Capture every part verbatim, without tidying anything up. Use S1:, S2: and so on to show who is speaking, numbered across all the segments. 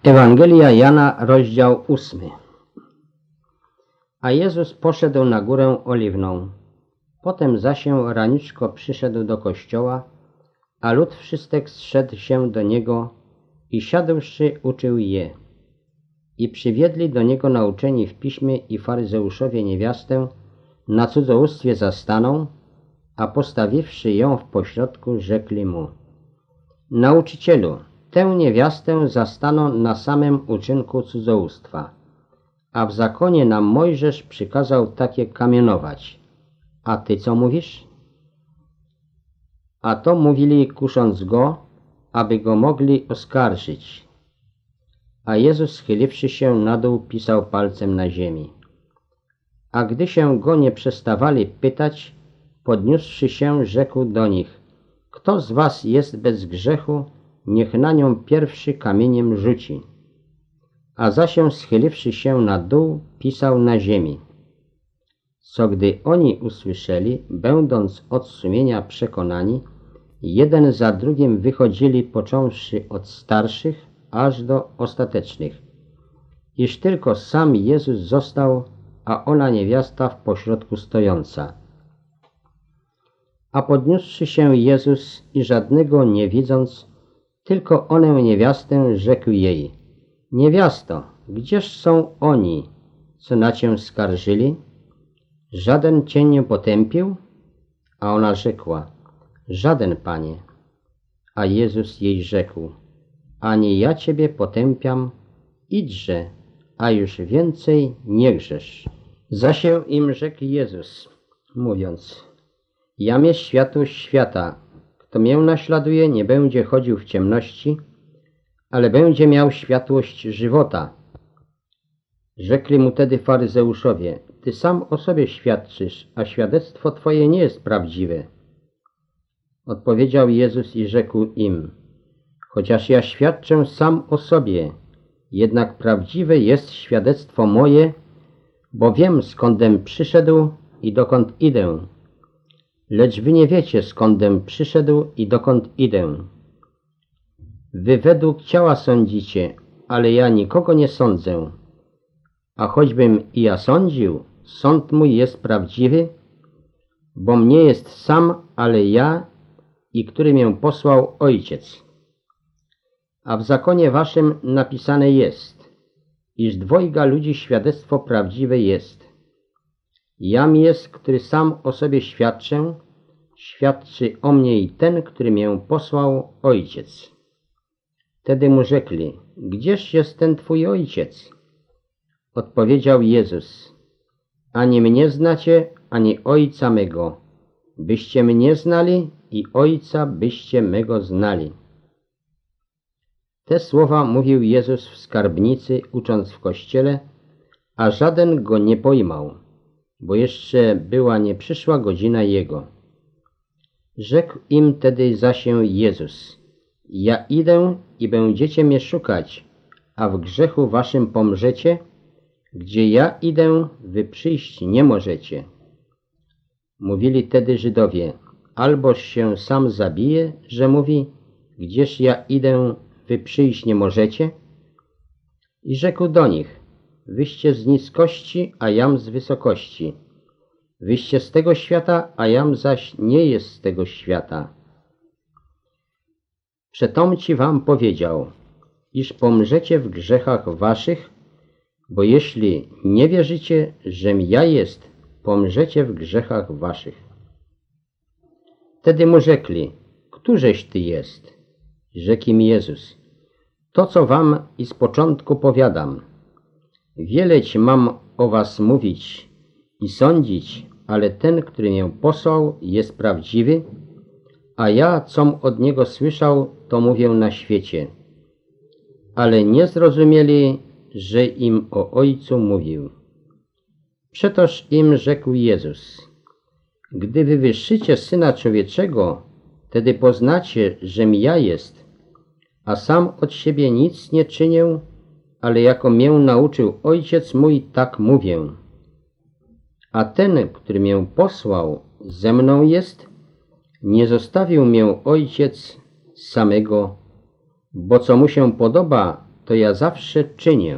S1: Ewangelia Jana, rozdział ósmy. A Jezus poszedł na górę Oliwną. Potem zaś raniczko przyszedł do kościoła, a lud wszystek zszedł się do niego i siadłszy uczył je. I przywiedli do niego nauczeni w piśmie i faryzeuszowie niewiastę na cudzołóstwie zastaną, a postawiwszy ją w pośrodku, rzekli mu: Nauczycielu, tę niewiastę zastano na samym uczynku cudzołóstwa, a w zakonie nam Mojżesz przykazał takie kamienować. A ty co mówisz? A to mówili, kusząc go, aby go mogli oskarżyć. A Jezus, schyliwszy się na dół, pisał palcem na ziemi. A gdy się go nie przestawali pytać, podniósłszy się, rzekł do nich: Kto z was jest bez grzechu, niech na nią pierwszy kamieniem rzuci. A zasię, schyliwszy się na dół, pisał na ziemi. Co gdy oni usłyszeli, będąc od sumienia przekonani, jeden za drugim wychodzili, począwszy od starszych, aż do ostatecznych, iż tylko sam Jezus został, a ona niewiasta w pośrodku stojąca. A podniósłszy się Jezus i żadnego nie widząc, tylko onę niewiastę, rzekł jej: Niewiasto, gdzież są oni, co na cię skarżyli? Żaden cię nie potępił? A ona rzekła: Żaden, Panie. A Jezus jej rzekł: Ani ja ciebie potępiam, idźże, a już więcej nie grzesz. Zasię im rzekł Jezus, mówiąc: Jam jest światłość świata. Kto mię naśladuje, nie będzie chodził w ciemności, ale będzie miał światłość żywota. Rzekli mu tedy faryzeuszowie: Ty sam o sobie świadczysz, a świadectwo twoje nie jest prawdziwe. Odpowiedział Jezus i rzekł im: Chociaż ja świadczę sam o sobie, jednak prawdziwe jest świadectwo moje, bo wiem, skądem przyszedł i dokąd idę. Lecz wy nie wiecie, skądem przyszedł i dokąd idę. Wy według ciała sądzicie, ale ja nikogo nie sądzę. A choćbym i ja sądził, sąd mój jest prawdziwy, bo mnie jest sam, ale ja i który mię posłał Ojciec. A w zakonie waszym napisane jest, iż dwojga ludzi świadectwo prawdziwe jest. Jam jest, który sam o sobie świadczę, świadczy o mnie i ten, który mię posłał Ojciec. Wtedy mu rzekli: Gdzież jest ten twój ojciec? Odpowiedział Jezus: Ani mnie znacie, ani ojca mego. Byście mnie znali i ojca byście mego znali. Te słowa mówił Jezus w skarbnicy, ucząc w kościele, a żaden go nie pojmał, bo jeszcze była nie przyszła godzina Jego. Rzekł im tedy zasię Jezus: Ja idę i będziecie mnie szukać, a w grzechu waszym pomrzecie, gdzie ja idę, wy przyjść nie możecie. Mówili tedy Żydowie: Alboż się sam zabije, że mówi: Gdzież ja idę, wy przyjść nie możecie? I rzekł do nich: Wyście z niskości, a jam z wysokości. Wyście z tego świata, a jam zaś nie jest z tego świata. Przetom ci wam powiedział, iż pomrzecie w grzechach waszych, bo jeśli nie wierzycie, żem ja jest, pomrzecie w grzechach waszych. Wtedy mu rzekli: Któżeś ty jest? Rzekł im Jezus: To, co wam i z początku powiadam. Wieleć mam o was mówić i sądzić, ale ten, który mnie posłał, jest prawdziwy, a ja, com od niego słyszał, to mówię na świecie. Ale nie zrozumieli, że im o Ojcu mówił. Przetoż im rzekł Jezus: Gdy wywyższycie Syna Człowieczego, wtedy poznacie, żem ja jest, a sam od siebie nic nie czynię, ale jako mię nauczył Ojciec mój, tak mówię. A ten, który mię posłał, ze mną jest, nie zostawił mię Ojciec samego, bo co mu się podoba, to to ja zawsze czynię.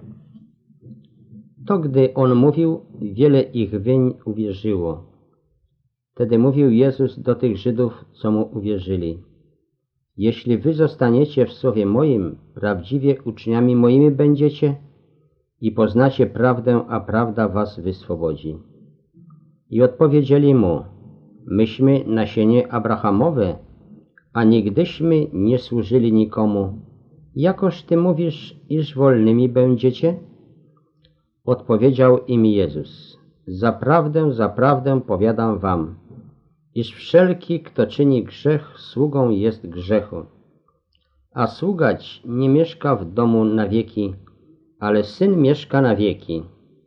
S1: To gdy on mówił, wiele ich wyń uwierzyło. Wtedy mówił Jezus do tych Żydów, co mu uwierzyli: jeśli wy zostaniecie w słowie moim, prawdziwie uczniami moimi będziecie i poznacie prawdę, a prawda was wyswobodzi. I odpowiedzieli mu: myśmy nasienie Abrahamowe, a nigdyśmy nie służyli nikomu. Jakoż ty mówisz, iż wolnymi będziecie? Odpowiedział im Jezus: zaprawdę, zaprawdę powiadam wam, iż wszelki, kto czyni grzech, sługą jest grzechu. A sługać nie mieszka w domu na wieki, ale Syn mieszka na wieki.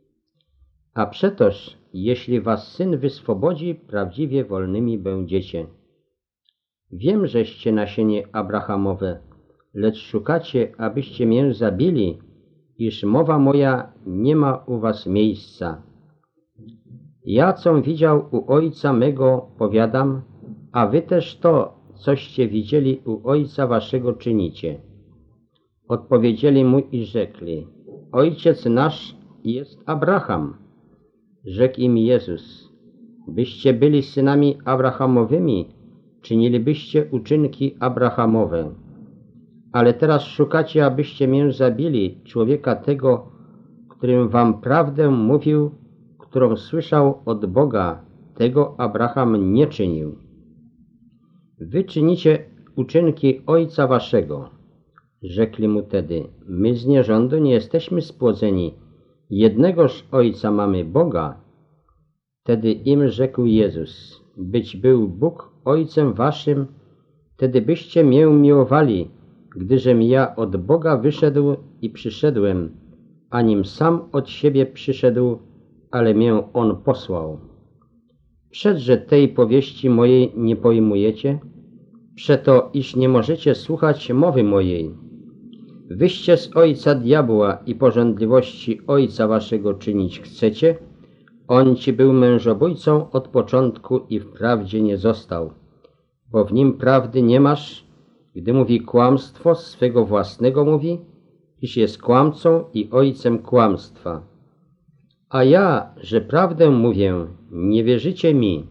S1: A przetoż, jeśli was Syn wyswobodzi, prawdziwie wolnymi będziecie. Wiem, żeście nasienie Abrahamowe, lecz szukacie, abyście mię zabili, iż mowa moja nie ma u was miejsca. Ja, com widział u Ojca mego, powiadam, a wy też to, coście widzieli u Ojca waszego, czynicie. Odpowiedzieli mu i rzekli: Ojciec nasz jest Abraham. Rzekł im Jezus: byście byli synami Abrahamowymi, czynilibyście uczynki Abrahamowe. Ale teraz szukacie, abyście mię zabili, człowieka tego, którym wam prawdę mówił, którą słyszał od Boga, tego Abraham nie czynił. Wy czynicie uczynki ojca waszego. Rzekli mu tedy: my z nierządu nie jesteśmy spłodzeni, jednegoż ojca mamy, Boga. Tedy im rzekł Jezus: być był Bóg ojcem waszym, tedy byście mię miłowali, gdyżem ja od Boga wyszedł i przyszedłem, a nim sam od siebie przyszedł, ale mię On posłał. Przedże tej powieści mojej nie pojmujecie? Przeto, iż nie możecie słuchać mowy mojej. Wyście z ojca diabła i pożądliwości ojca waszego czynić chcecie? On ci był mężobójcą od początku i wprawdzie nie został, bo w nim prawdy nie masz, gdy mówi kłamstwo, swego własnego mówi, iż jest kłamcą i ojcem kłamstwa. A ja, że prawdę mówię, nie wierzycie mi.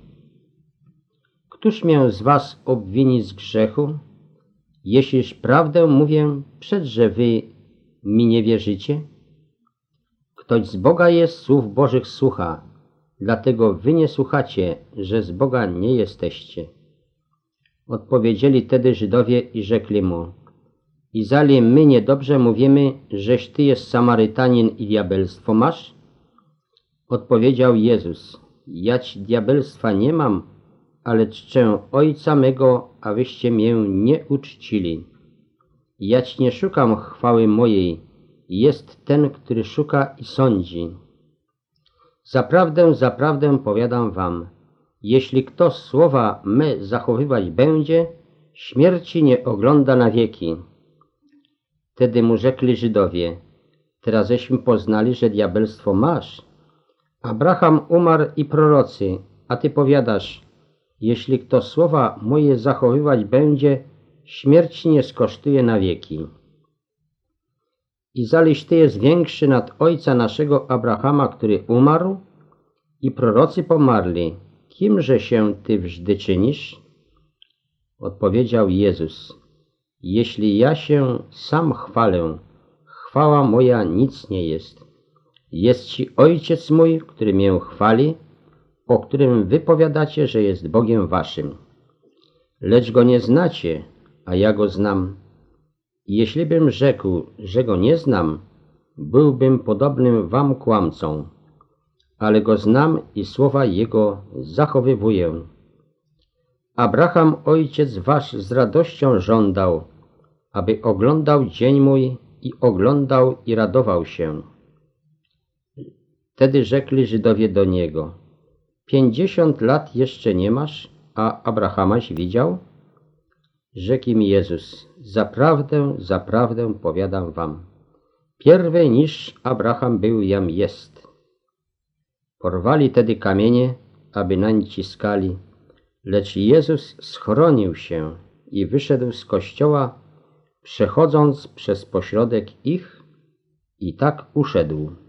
S1: Któż mię z was obwini z grzechu? Jeśliż prawdę mówię, przedże wy mi nie wierzycie? Ktoś z Boga jest, słów Bożych słucha, dlatego wy nie słuchacie, że z Boga nie jesteście. Odpowiedzieli tedy Żydowie i rzekli mu: Izali, my niedobrze mówimy, żeś ty jest Samarytanin i diabelstwo masz? Odpowiedział Jezus: Jać diabelstwa nie mam, ale czczę Ojca mego, a wyście mię nie uczcili. Jać nie szukam chwały mojej, jest ten, który szuka i sądzi. Zaprawdę, zaprawdę powiadam wam, jeśli kto słowa me zachowywać będzie, śmierci nie ogląda na wieki. Wtedy mu rzekli Żydowie: Teraześmy poznali, że diabelstwo masz. Abraham umarł i prorocy, a ty powiadasz: jeśli kto słowa moje zachowywać będzie, śmierci nie skosztuje na wieki. Izaliś ty jest większy nad ojca naszego Abrahama, który umarł, i prorocy pomarli. Kimże się ty wżdy czynisz? Odpowiedział Jezus: Jeśli ja się sam chwalę, chwała moja nic nie jest. Jest ci Ojciec mój, który mię chwali, o którym wy powiadacie, że jest Bogiem waszym. Lecz go nie znacie, a ja go znam. Jeśli bym rzekł, że go nie znam, byłbym podobnym wam kłamcą, ale go znam i słowa jego zachowywuję. Abraham, ojciec wasz, z radością żądał, aby oglądał dzień mój, i oglądał i radował się. Wtedy rzekli Żydowie do niego: Pięćdziesiąt lat jeszcze nie masz, a Abrahamaś widział? Rzekł im Jezus: Zaprawdę, zaprawdę powiadam wam, pierwej niż Abraham był, jam jest. Porwali tedy kamienie, aby nań ciskali, lecz Jezus schronił się i wyszedł z kościoła, przechodząc przez pośrodek ich, i tak uszedł.